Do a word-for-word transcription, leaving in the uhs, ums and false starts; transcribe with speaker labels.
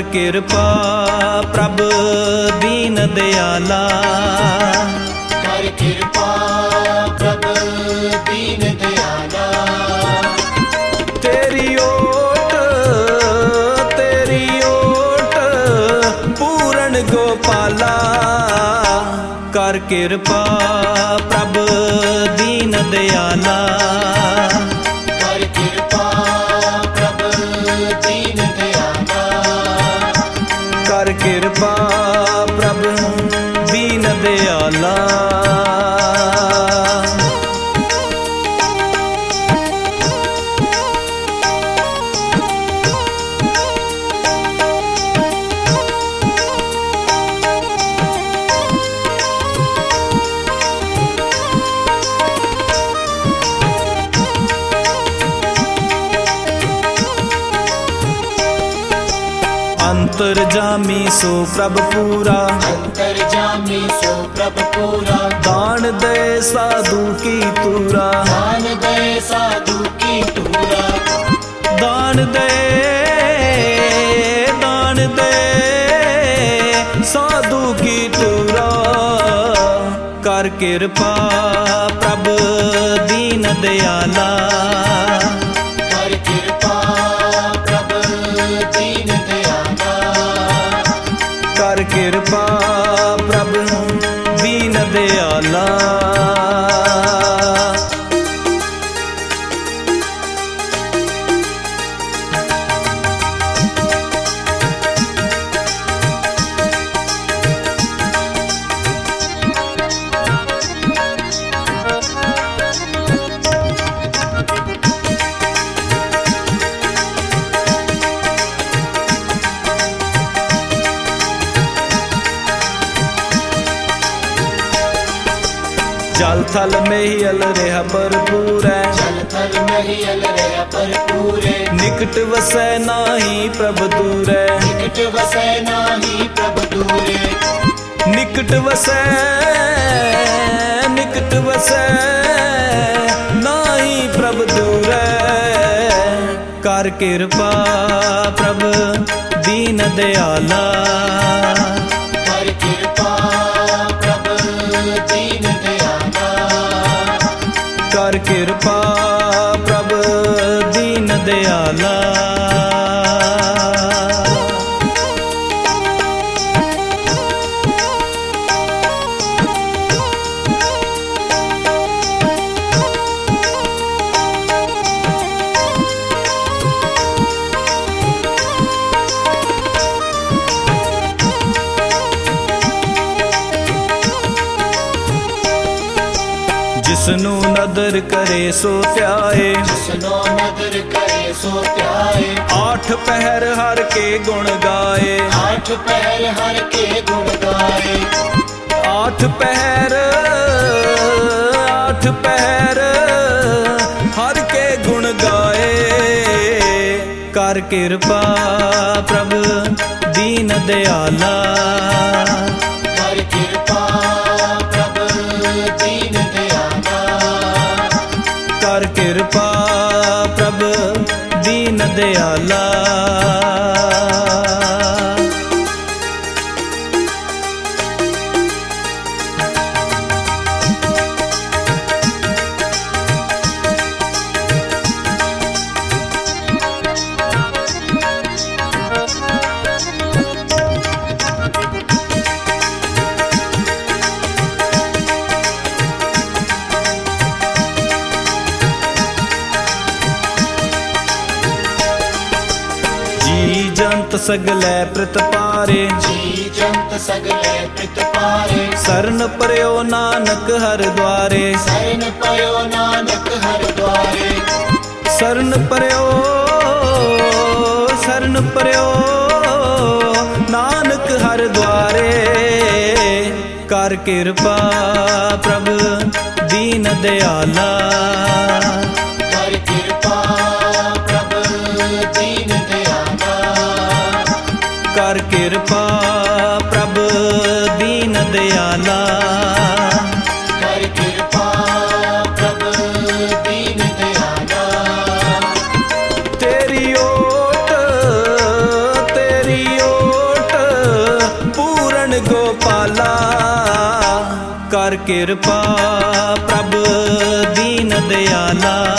Speaker 1: किरपा प्रभ दीन दयाला।
Speaker 2: कर कृपा प्रभ दीन दयाला।
Speaker 1: तेरी ओट तेरी ओट पूर्ण गोपाला। कर कृपा प्रभ दीन दयाला।
Speaker 2: कर कृपा प्रभ दीन दयाला।
Speaker 1: कर कृपा प्रभ दीन दयाला। अंतरजामी सो प्रभ पूरा।
Speaker 2: अंतरजामी सो प्रभ पूरा।
Speaker 1: दान दे साधु की तूरा।
Speaker 2: दान दे साधु की तूरा।
Speaker 1: दान दे दान दे साधु की तूरा। कर कृपा प्रभ दीन दयाला।
Speaker 2: कर कृपा प्रभ दीन दयाला।
Speaker 1: कर कृपा प्रभ दीन दयाला। जल थल में ही अल रहा भरपूर है।
Speaker 2: जल थल में ही अल रहा भरपूर है।
Speaker 1: निकट वसै नाही प्रभ दूर है।
Speaker 2: निकट वसै नाही प्रभ दूर है।
Speaker 1: निकट वसै निकट वसै नाही प्रभ दूर है। कर कृपा प्रभ दीन दयाला।
Speaker 2: कर कृपा प्रभ दीन दयाला।
Speaker 1: कर कृपा प्रभ दीन दयाला। जिसनु नदर करे सो त्याए।
Speaker 2: जिसनो नदर करे सो त्याए।
Speaker 1: आठ पहर हर के गुण गाए।
Speaker 2: आठ पहर हर के गुण गाए।
Speaker 1: आठ पहर आठ पहर हर के गुण गाए। कर कृपा प्रभ दीन दयाला।
Speaker 2: कर कृपा प्रभ दीन दयाला।
Speaker 1: कर कृपा प्रभ दीन दयाला। जंत सगलै प्रत पारे।
Speaker 2: जी जंत सगलै प्रत पारे।
Speaker 1: सरन पर्यो नानक हर द्वारे।
Speaker 2: शरण पयो नानक हर द्वारे।
Speaker 1: शरण पर्यो शरण पर्यो नानक हर द्वारे। कर कृपा प्रभ दीन दयाला।
Speaker 2: कर कृपा प्रभ दीन दयाला।
Speaker 1: कर कृपा प्रभ दीन दयाला।
Speaker 2: कर कृपा प्रभ दीन दयाला।
Speaker 1: तेरी ओट तेरी ओट ਕਿਰਪਾ ਪ੍ਰਭ ਦੀਨ ਦਿਆਲਾ।